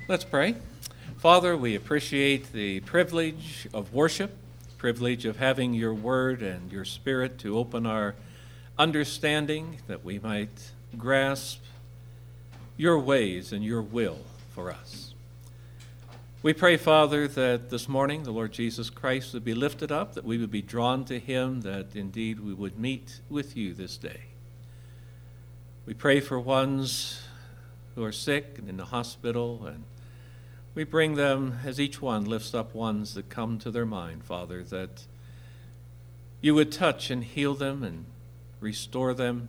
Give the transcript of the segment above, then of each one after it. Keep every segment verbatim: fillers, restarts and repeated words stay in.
Let's pray. Father, we appreciate the privilege of worship, privilege of having your word and your spirit to open our understanding that we might grasp your ways and your will for us. We pray, Father, that this morning the Lord Jesus Christ would be lifted up, that we would be drawn to him, that indeed we would meet with you this day. We pray for ones who are sick and in the hospital, and we bring them as each one lifts up ones that come to their mind, Father, that you would touch and heal them and restore them.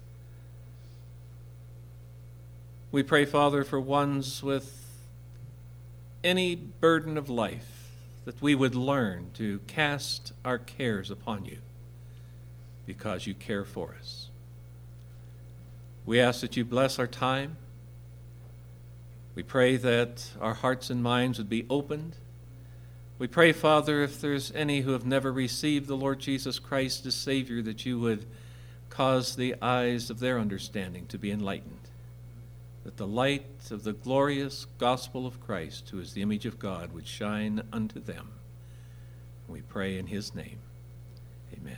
We pray, Father, for ones with any burden of life, that we would learn to cast our cares upon you because you care for us. We ask that you bless our time. We pray that our hearts and minds would be opened. We pray, Father, if there's any who have never received the Lord Jesus Christ as Savior, that you would cause the eyes of their understanding to be enlightened, that the light of the glorious gospel of Christ, who is the image of God, would shine unto them. We pray in his name. Amen.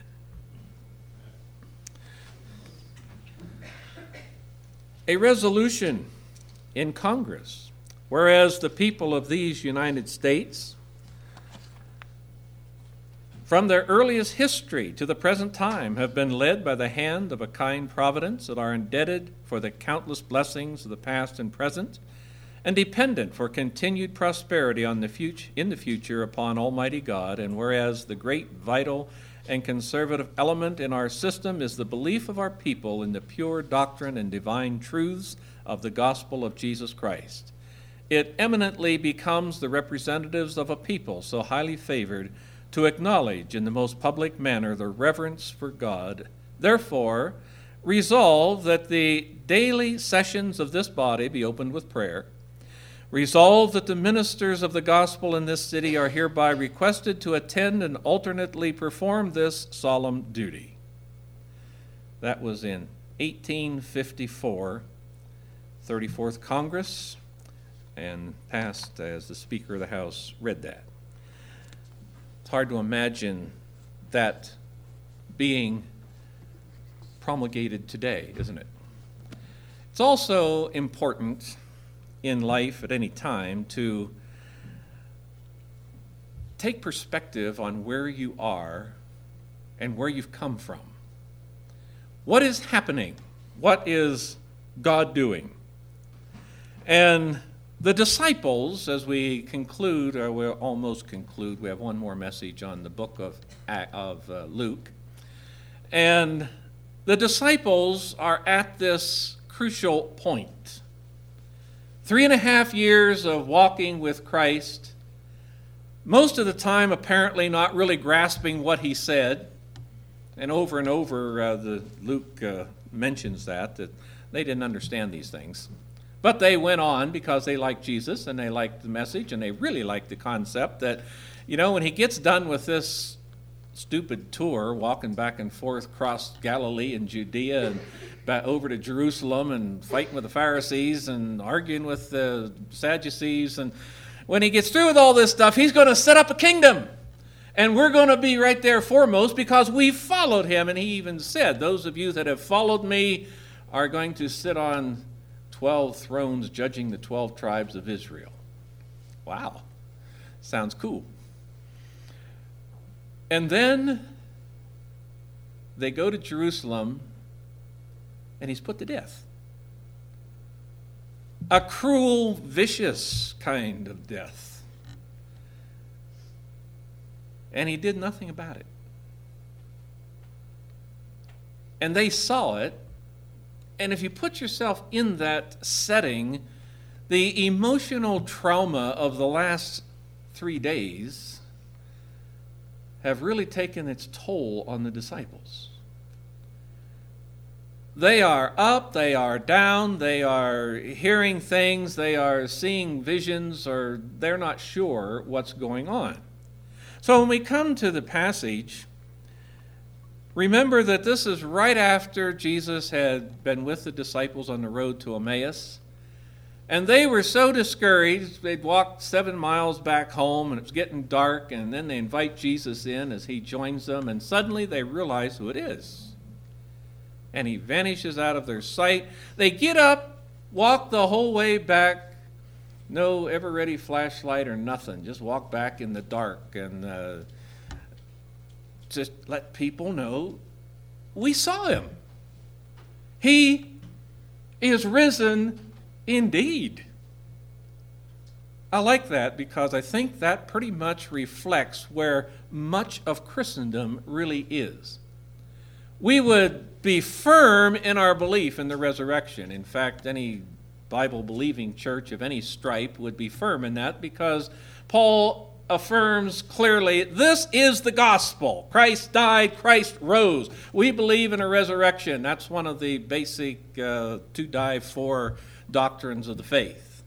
A resolution in Congress, whereas the people of these United States, from their earliest history to the present time, have been led by the hand of a kind providence and are indebted for the countless blessings of the past and present, and dependent for continued prosperity on the future, in the future upon Almighty God, and whereas the great vital and conservative element in our system is the belief of our people in the pure doctrine and divine truths of the gospel of Jesus Christ, it eminently becomes the representatives of a people so highly favored to acknowledge in the most public manner the reverence for God. Therefore, resolve that the daily sessions of this body be opened with prayer. Resolve that the ministers of the gospel in this city are hereby requested to attend and alternately perform this solemn duty. That was in eighteen fifty-four, thirty-fourth Congress, and passed as the Speaker of the House read that. It's hard to imagine that being promulgated today, isn't it? It's also important in life at any time to take perspective on where you are and where you've come from. What is happening? What is God doing? And the disciples, as we conclude, or we'll almost conclude, we have one more message on the book of, of uh, Luke, and the disciples are at this crucial point. Three and a half years of walking with Christ, most of the time apparently not really grasping what he said, and over and over uh, the Luke uh, mentions that, that they didn't understand these things. But they went on because they liked Jesus and they liked the message and they really liked the concept that, you know, when he gets done with this stupid tour, walking back and forth across Galilee and Judea and back over to Jerusalem and fighting with the Pharisees and arguing with the Sadducees, and when he gets through with all this stuff, he's going to set up a kingdom. And we're going to be right there foremost because we followed him. And he even said, those of you that have followed me are going to sit on twelve thrones judging the twelve tribes of Israel. Wow, sounds cool. And then they go to Jerusalem and he's put to death. A cruel, vicious kind of death. And he did nothing about it. And they saw it. And if you put yourself in that setting, the emotional trauma of the last three days have really taken its toll on the disciples. They are up, they are down, they are hearing things, they are seeing visions, or they're not sure what's going on. So when we come to the passage, remember that this is right after Jesus had been with the disciples on the road to Emmaus. And they were so discouraged, they'd walked seven miles back home, and it was getting dark, and then they invite Jesus in as he joins them, and suddenly they realize who it is. And he vanishes out of their sight. They get up, walk the whole way back, no ever-ready flashlight or nothing, just walk back in the dark, and uh, just let people know, we saw him. He is risen indeed. I like that because I think that pretty much reflects where much of Christendom really is. We would be firm in our belief in the resurrection. In fact, any Bible-believing church of any stripe would be firm in that because Paul affirms clearly, this is the gospel. Christ died, Christ rose. We believe in a resurrection. That's one of the basic uh, to die for doctrines of the faith.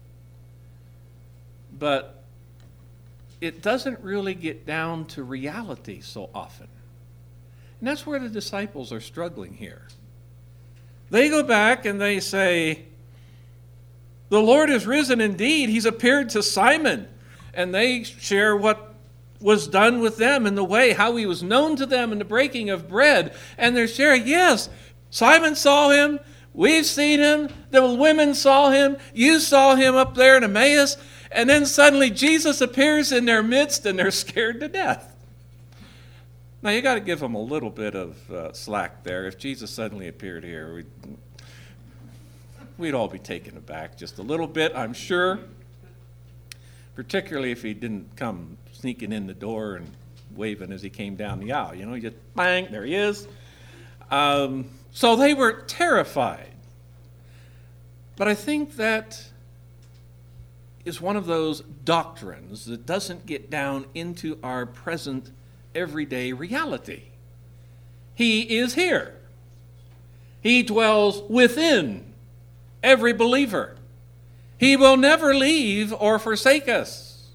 But it doesn't really get down to reality so often. And that's where the disciples are struggling here. They go back and they say, the Lord is risen indeed. He's appeared to Simon. And they share what was done with them in the way, how he was known to them in the breaking of bread. And they're sharing, yes, Simon saw him. We've seen him. The women saw him. You saw him up there in Emmaus. And then suddenly Jesus appears in their midst and they're scared to death. Now you got to give them a little bit of uh, slack there. If Jesus suddenly appeared here, we'd, we'd all be taken aback just a little bit, I'm sure. Particularly if he didn't come sneaking in the door and waving as he came down the aisle. You know, he just bang, there he is. Um, so they were terrified. But I think that is one of those doctrines that doesn't get down into our present everyday reality. He is here. He dwells within every believer. He will never leave or forsake us.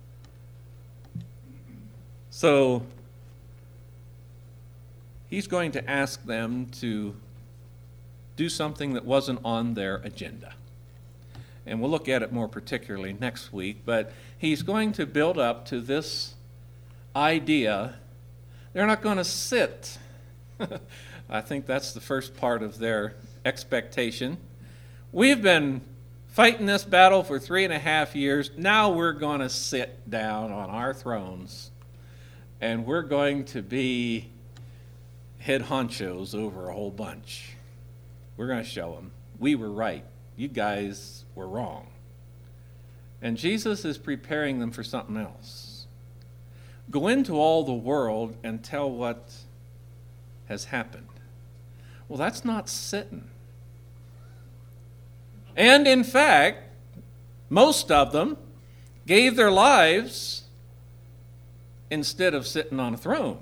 So he's going to ask them to do something that wasn't on their agenda. And we'll look at it more particularly next week, but he's going to build up to this idea. They're not going to sit. I think that's the first part of their expectation. We've been fighting this battle for three and a half years. Now we're going to sit down on our thrones, and we're going to be head honchos over a whole bunch. We're going to show them we were right. You guys were wrong. And Jesus is preparing them for something else. Go into all the world and tell what has happened. Well, that's not sitting. And in fact, most of them gave their lives instead of sitting on a throne.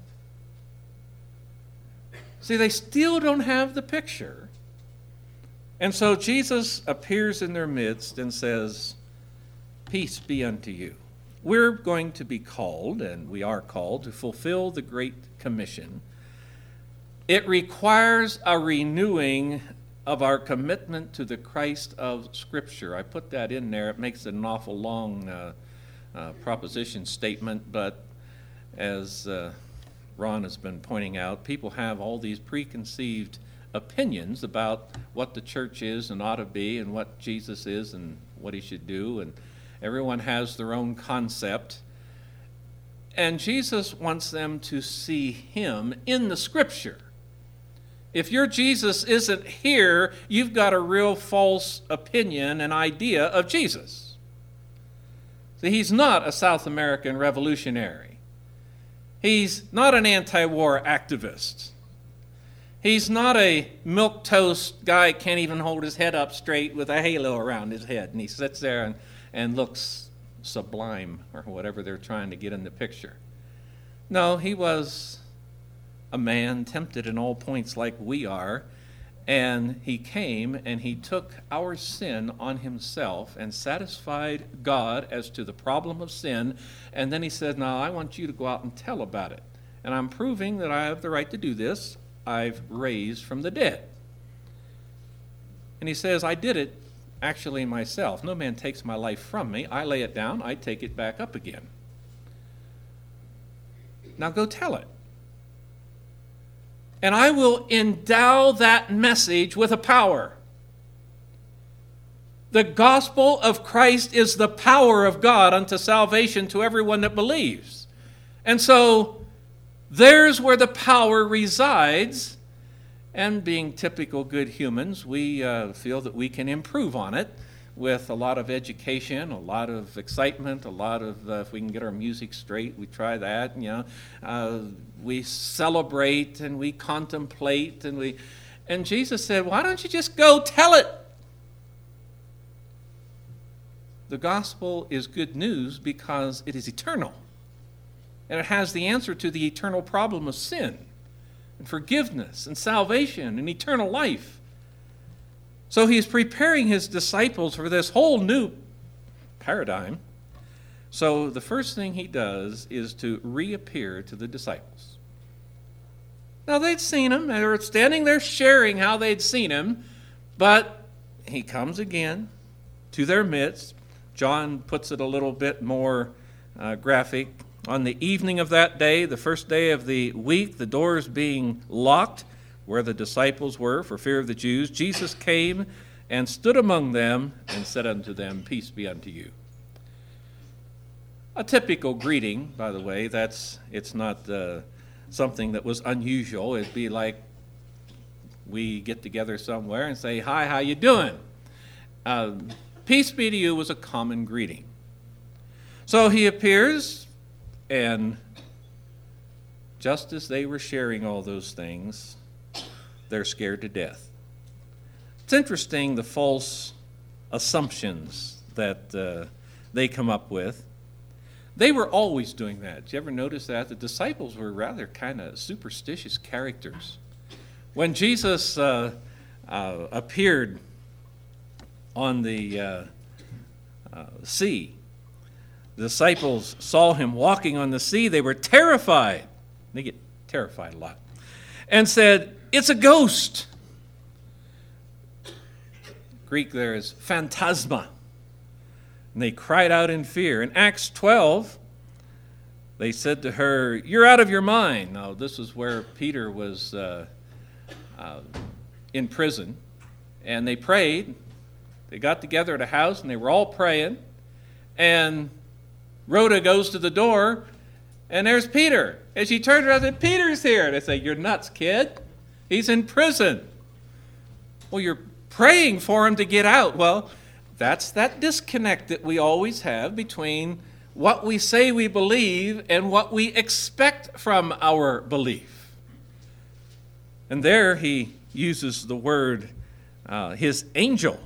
See, they still don't have the picture. And so Jesus appears in their midst and says, peace be unto you. We're going to be called, and we are called, to fulfill the Great Commission. It requires a renewing of our commitment to the Christ of Scripture. I put that in there. It makes it an awful long uh, uh, proposition statement, but as uh, Ron has been pointing out, people have all these preconceived opinions about what the church is and ought to be and what Jesus is and what he should do, and everyone has their own concept. And Jesus wants them to see him in the Scripture. If your Jesus isn't here, you've got a real false opinion and idea of Jesus. See, he's not a South American revolutionary. He's not an anti-war activist. He's not a milquetoast guy, can't even hold his head up straight with a halo around his head, and he sits there and, and looks sublime, or whatever they're trying to get in the picture. No, he was a man tempted in all points like we are, and he came and he took our sin on himself and satisfied God as to the problem of sin, and then he said, now I want you to go out and tell about it. And I'm proving that I have the right to do this. I've raised from the dead. And he says, I did it actually myself. No man takes my life from me. I lay it down, I take it back up again. Now go tell it. And I will endow that message with a power. The gospel of Christ is the power of God unto salvation to everyone that believes. And so there's where the power resides. And being typical good humans, we uh, feel that we can improve on it with a lot of education, a lot of excitement, a lot of, uh, if we can get our music straight, we try that, you know. Uh, we celebrate and we contemplate and we, and Jesus said, why don't you just go tell it? The gospel is good news because it is eternal. And it has the answer to the eternal problem of sin and forgiveness and salvation and eternal life. So he is preparing his disciples for this whole new paradigm. So the first thing he does is to reappear to the disciples. Now they'd seen him. They were standing there sharing how they'd seen him. But he comes again to their midst. John puts it a little bit more uh, graphic. On the evening of that day, the first day of the week, the doors being locked, where the disciples were for fear of the Jews, Jesus came and stood among them and said unto them, peace be unto you. A typical greeting, by the way. That's it's not uh, something that was unusual. It'd be like we get together somewhere and say, hi, how you doing? Uh, peace be to you was a common greeting. So he appears, and just as they were sharing all those things, they're scared to death. It's interesting, the false assumptions that uh, they come up with. They were always doing that. Did you ever notice that? The disciples were rather kind of superstitious characters. When Jesus uh, uh, appeared on the uh, uh, sea, the disciples saw him walking on the sea. They were terrified. They get terrified a lot. And said, it's a ghost. Greek there is phantasma. And they cried out in fear. In Acts twelve, they said to her, you're out of your mind. Now, this is where Peter was uh, uh, in prison. And they prayed. They got together at a house, and they were all praying. And Rhoda goes to the door, and there's Peter. And she turned around and said, Peter's here. And they say, you're nuts, kid. He's in prison. Well, you're praying for him to get out. Well, that's that disconnect that we always have between what we say we believe and what we expect from our belief. And there he uses the word, uh, his angel.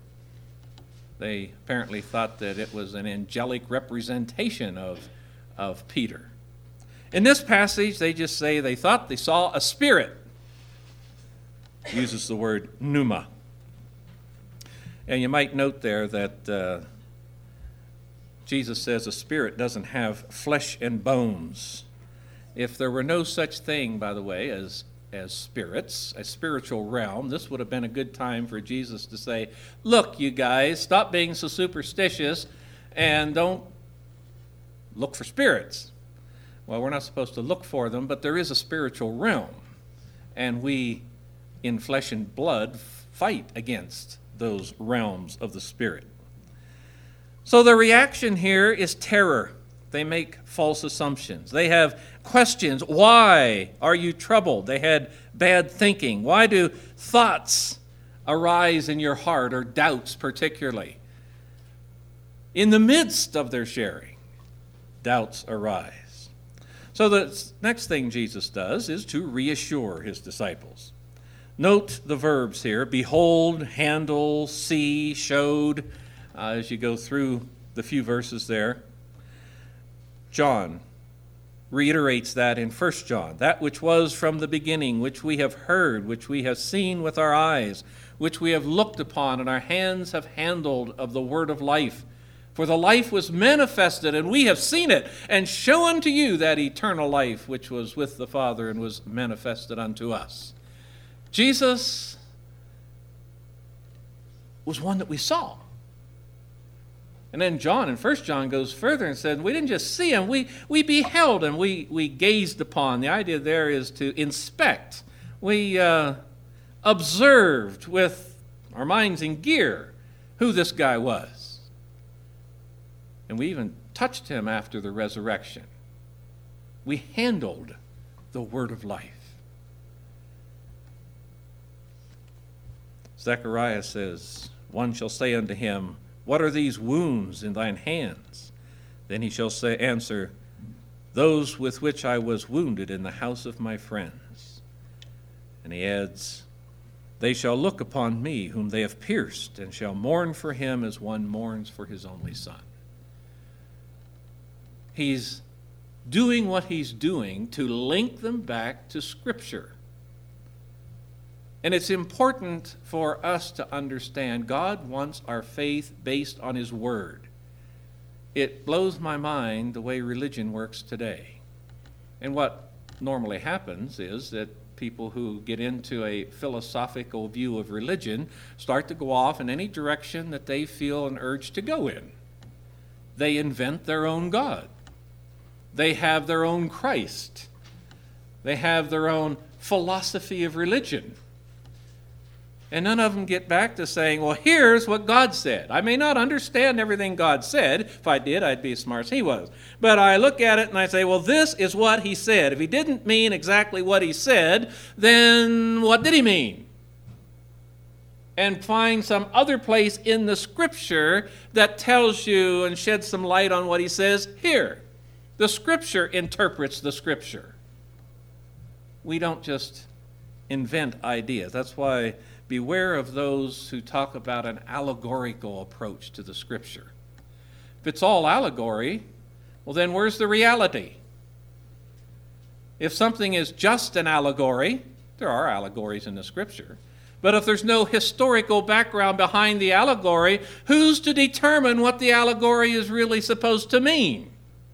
They apparently thought that it was an angelic representation of, of Peter. In this passage, they just say they thought they saw a spirit. Uses the word pneuma. And you might note there that uh, Jesus says a spirit doesn't have flesh and bones. If there were no such thing, by the way, as, as spirits, a spiritual realm, this would have been a good time for Jesus to say, look, you guys, stop being so superstitious and don't look for spirits. Well, we're not supposed to look for them, but there is a spiritual realm. And we, in flesh and blood, fight against those realms of the spirit. So the reaction here is terror. They make false assumptions. They have questions. Why are you troubled? They had bad thinking. Why do thoughts arise in your heart, or doubts particularly? In the midst of their sharing, doubts arise. So the next thing Jesus does is to reassure his disciples. Note the verbs here: behold, handle, see, showed, uh, as you go through the few verses there. John reiterates that in First John. That which was from the beginning, which we have heard, which we have seen with our eyes, which we have looked upon, and our hands have handled of the word of life. For the life was manifested, and we have seen it, and show unto you that eternal life which was with the Father and was manifested unto us. Jesus was one that we saw. And then John in First John goes further and said, we didn't just see him, we, we beheld him, we, we gazed upon. The idea there is to inspect. We uh, observed with our minds in gear who this guy was. And we even touched him after the resurrection. We handled the word of life. Zechariah says, one shall say unto him, what are these wounds in thine hands? Then he shall say, answer, those with which I was wounded in the house of my friends. And he adds, they shall look upon me whom they have pierced, and shall mourn for him as one mourns for his only son. He's doing what he's doing to link them back to Scripture. And it's important for us to understand God wants our faith based on his word. It blows my mind the way religion works today. And what normally happens is that people who get into a philosophical view of religion start to go off in any direction that they feel an urge to go in. They invent their own God. They have their own Christ. They have their own philosophy of religion. And none of them get back to saying, well, here's what God said. I may not understand everything God said. If I did, I'd be as smart as he was. But I look at it and I say, well, this is what he said. If he didn't mean exactly what he said, then what did he mean? And find some other place in the Scripture that tells you and sheds some light on what he says here. The Scripture interprets the Scripture. We don't just invent ideas. That's why beware of those who talk about an allegorical approach to the Scripture. If it's all allegory, well then where's the reality? If something is just an allegory, there are allegories in the Scripture, but if there's no historical background behind the allegory, who's to determine what the allegory is really supposed to mean?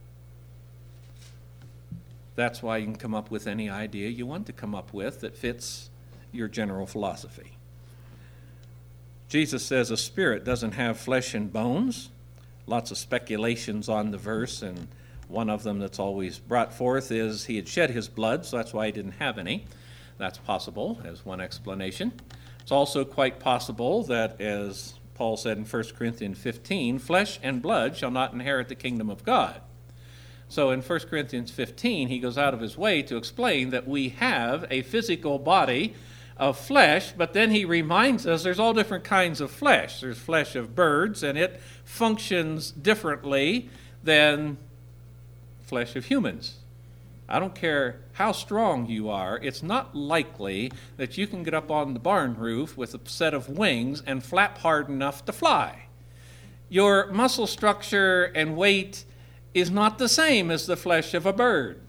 That's why you can come up with any idea you want to come up with that fits your general philosophy. Jesus says a spirit doesn't have flesh and bones. Lots of speculations on the verse, and one of them that's always brought forth is he had shed his blood, so that's why he didn't have any. That's possible as one explanation. It's also quite possible that, as Paul said in First Corinthians fifteen, flesh and blood shall not inherit the kingdom of God. So in First Corinthians fifteen, he goes out of his way to explain that we have a physical body of flesh, but then he reminds us there's all different kinds of flesh. There's flesh of birds, and it functions differently than flesh of humans. I don't care how strong you are, it's not likely that you can get up on the barn roof with a set of wings and flap hard enough to fly. Your muscle structure and weight is not the same as the flesh of a bird.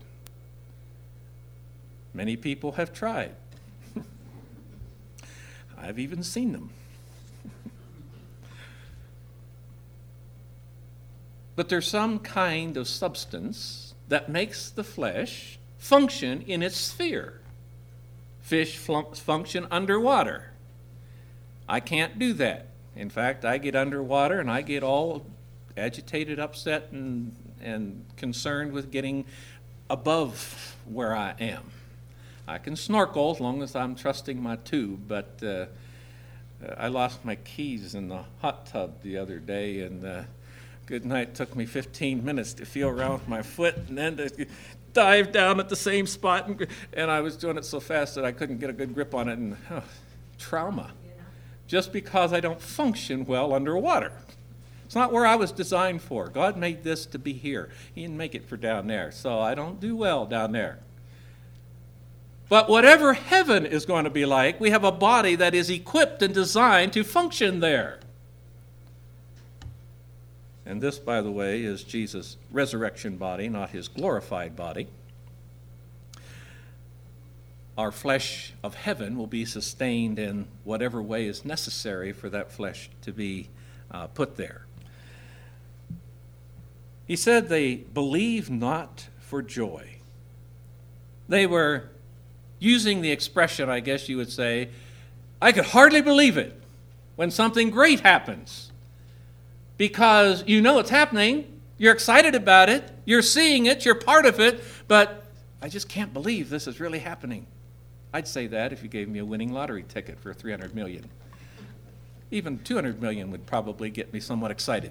Many people have tried. I've even seen them. But there's some kind of substance that makes the flesh function in its sphere. Fish fun- function underwater. I can't do that. In fact, I get underwater and I get all agitated, upset, and, and concerned with getting above where I am. I can snorkel as long as I'm trusting my tube, but uh, I lost my keys in the hot tub the other day, and uh, good night took me fifteen minutes to feel around with my foot and then to dive down at the same spot, and, and I was doing it so fast that I couldn't get a good grip on it, and oh, trauma. Yeah. Just because I don't function well underwater. It's not where I was designed for. God made this to be here. He didn't make it for down there, so I don't do well down there. But whatever heaven is going to be like, we have a body that is equipped and designed to function there. And this, by the way, is Jesus' resurrection body, not his glorified body. Our flesh of heaven will be sustained in whatever way is necessary for that flesh to be uh, put there. He said they believe not for joy. They were using the expression, I guess you would say, I could hardly believe it. when something great happens, because you know it's happening, you're excited about it, you're seeing it, you're part of it, but I just can't believe this is really happening. I'd say that if you gave me a winning lottery ticket for three hundred million dollars. Even two hundred million dollars would probably get me somewhat excited.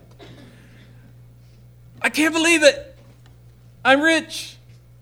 I can't believe it. I'm rich.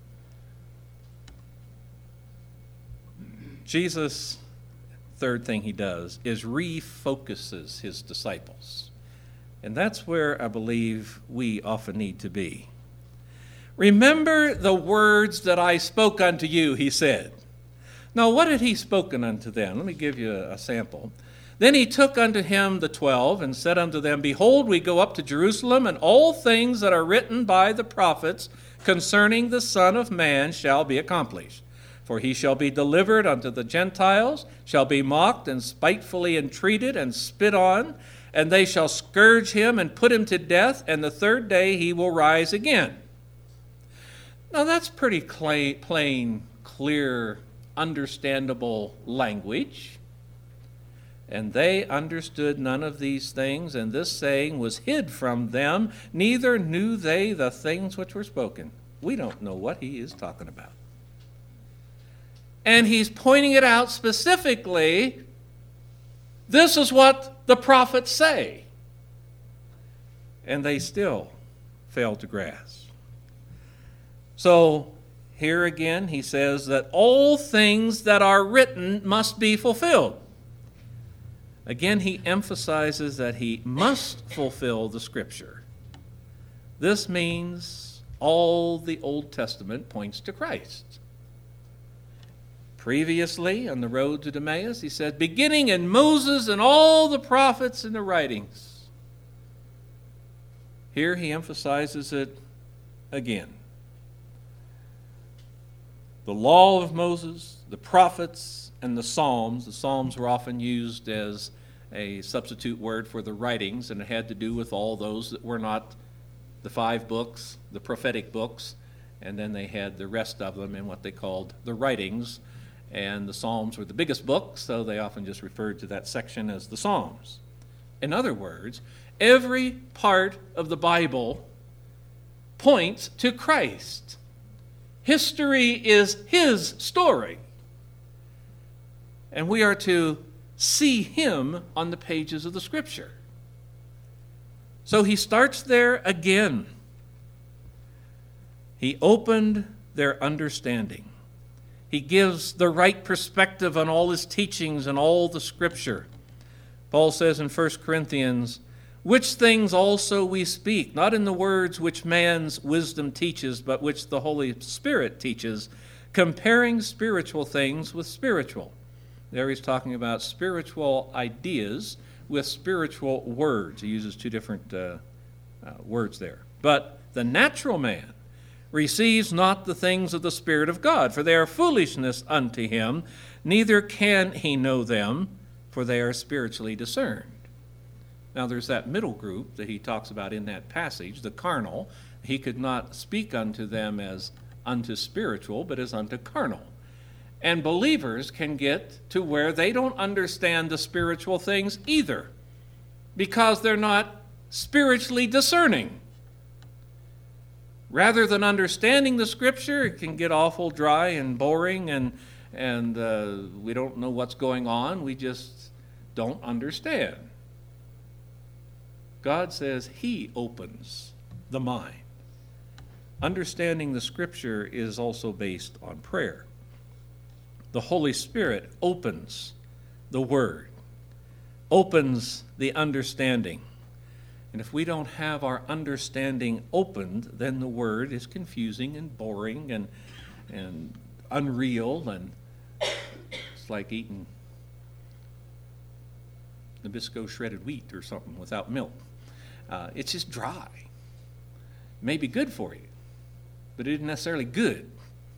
Jesus, third thing he does is refocuses his disciples. And that's where I believe we often need to be. Remember the words that I spoke unto you, he said. Now, what had he spoken unto them? Let me give you a, a sample. Then he took unto him the twelve and said unto them, Behold, we go up to Jerusalem, and all things that are written by the prophets concerning the Son of Man shall be accomplished. For he shall be delivered unto the Gentiles, shall be mocked and spitefully entreated and spit on, and they shall scourge him and put him to death, and the third day he will rise again. Now that's pretty plain, clear, understandable language. And they understood none of these things, and this saying was hid from them, neither knew they the things which were spoken. We don't know what he is talking about. And he's pointing it out specifically. This is what the prophets say. And they still fail to grasp. So here again he says that all things that are written must be fulfilled. Again, he emphasizes that he must fulfill the Scripture. This means all the Old Testament points to Christ. Previously, on the road to Emmaus, he said, beginning in Moses and all the prophets and the writings. Here he emphasizes it again. The law of Moses, the prophets, and the Psalms. The Psalms were often used as a substitute word for the writings, and it had to do with all those that were not the five books, the prophetic books, and then they had the rest of them in what they called the writings. And the Psalms were the biggest book, so they often just referred to that section as the Psalms. In other words, every part of the Bible points to Christ. History is his story. And we are to see him on the pages of the Scripture. So he starts there again. He opened their understanding. He gives the right perspective on all his teachings and all the Scripture. Paul says in First Corinthians, which things also we speak, not in the words which man's wisdom teaches, but which the Holy Spirit teaches, comparing spiritual things with spiritual. There he's talking about spiritual ideas with spiritual words. He uses two different uh, uh, words there. But the natural man receives not the things of the Spirit of God, for they are foolishness unto him, neither can he know them, for they are spiritually discerned. Now there's that middle group that he talks about in that passage, the carnal. He could not speak unto them as unto spiritual, but as unto carnal. And believers can get to where they don't understand the spiritual things either, because they're not spiritually discerning. Rather than understanding the Scripture, it can get awful dry and boring, and, and uh, we don't know what's going on. We just don't understand. God says he opens the mind. Understanding the Scripture is also based on prayer. The Holy Spirit opens the Word, opens the understanding. And if we don't have our understanding opened, then the Word is confusing and boring and, and unreal, and it's like eating Nabisco shredded wheat or something without milk. Uh, it's just dry. It may be good for you, but it isn't necessarily good.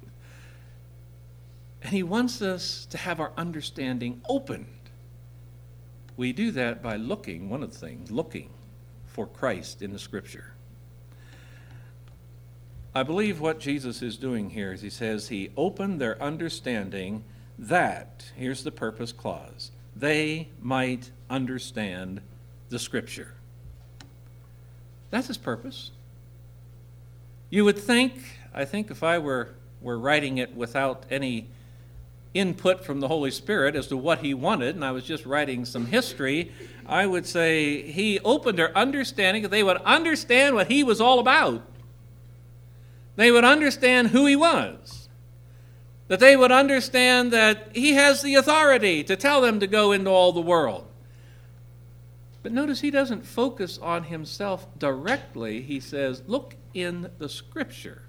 And he wants us to have our understanding opened. We do that by looking, one of the things, looking for Christ in the Scripture. I believe what Jesus is doing here is he says he opened their understanding that, here's the purpose clause, they might understand the Scripture. That's his purpose. You would think, I think if I were, were writing it without any input from the Holy Spirit as to what he wanted, and I was just writing some history, I would say he opened their understanding that they would understand what he was all about. They would understand who he was. That they would understand that he has the authority to tell them to go into all the world. But notice he doesn't focus on himself directly. He says, look in the Scripture.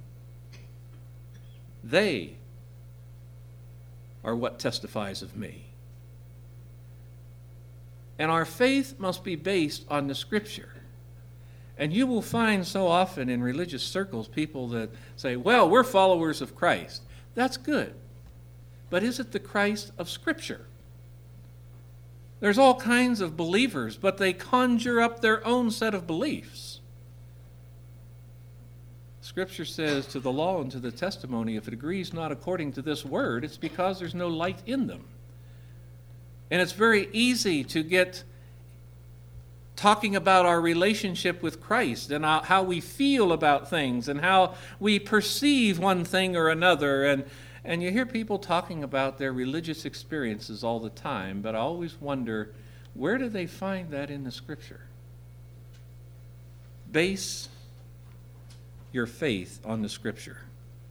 They are what testifies of me. And our faith must be based on the Scripture. And you will find so often in religious circles people that say, well, we're followers of Christ. That's good. But is it the Christ of Scripture? There's all kinds of believers, but they conjure up their own set of beliefs. Scripture says, to the law and to the testimony, if it agrees not according to this word, it's because there's no light in them. And it's very easy to get talking about our relationship with Christ and how we feel about things and how we perceive one thing or another. And, and you hear people talking about their religious experiences all the time, but I always wonder, where do they find that in the Scripture? Base your faith on the Scripture.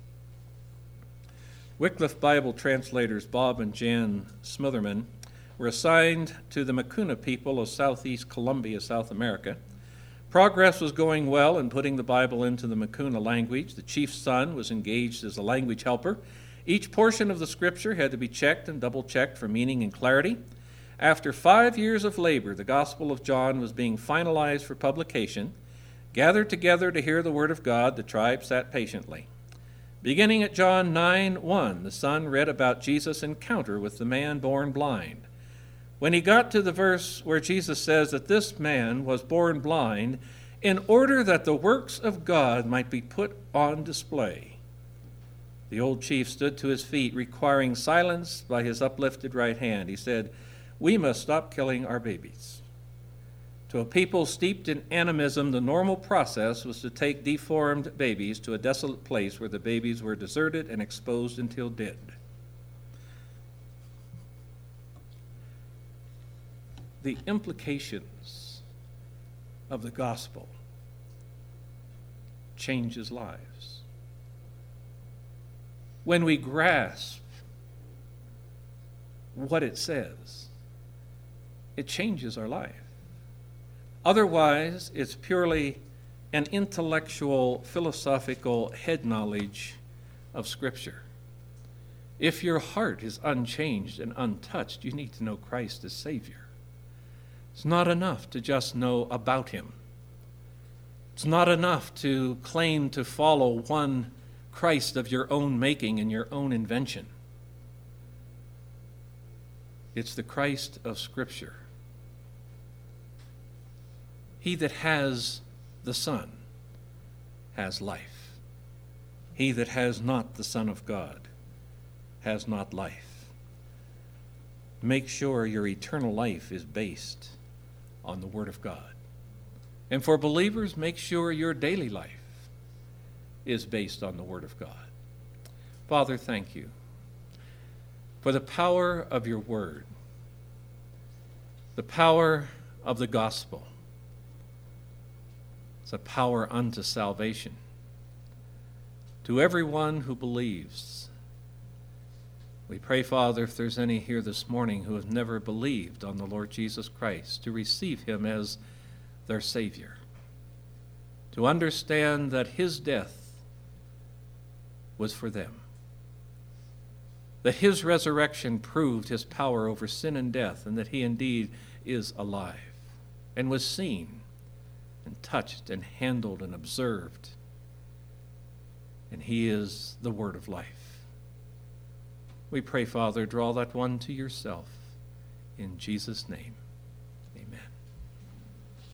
Wycliffe Bible translators Bob and Jan Smotherman were assigned to the Makuna people of southeast Colombia, South America. Progress was going well in putting the Bible into the Makuna language. The chief's son was engaged as a language helper. Each portion of the Scripture had to be checked and double-checked for meaning and clarity. After five years of labor, the Gospel of John was being finalized for publication. Gathered together to hear the word of God, the tribe sat patiently. Beginning at John nine one, the son read about Jesus' encounter with the man born blind. When he got to the verse where Jesus says that this man was born blind in order that the works of God might be put on display, the old chief stood to his feet, requiring silence by his uplifted right hand. He said, "We must stop killing our babies." To a people steeped in animism, the normal process was to take deformed babies to a desolate place where the babies were deserted and exposed until dead. The implications of the gospel changes lives. When we grasp what it says, it changes our life. Otherwise, it's purely an intellectual, philosophical head knowledge of Scripture. If your heart is unchanged and untouched, you need to know Christ as Savior. It's not enough to just know about Him. It's not enough to claim to follow one Christ of your own making and your own invention. It's the Christ of Scripture. He that has the Son has life. He that has not the Son of God has not life. Make sure your eternal life is based on the Word of God. And for believers, make sure your daily life is based on the Word of God. Father, thank you for the power of your Word, the power of the gospel. It's a power unto salvation to everyone who believes. We pray, Father, if there's any here this morning who have never believed on the Lord Jesus Christ, to receive him as their Savior, to understand that his death was for them, that his resurrection proved his power over sin and death, and that he indeed is alive and was seen and touched and handled and observed. And he is the word of life. We pray, Father, draw that one to yourself. In Jesus' name.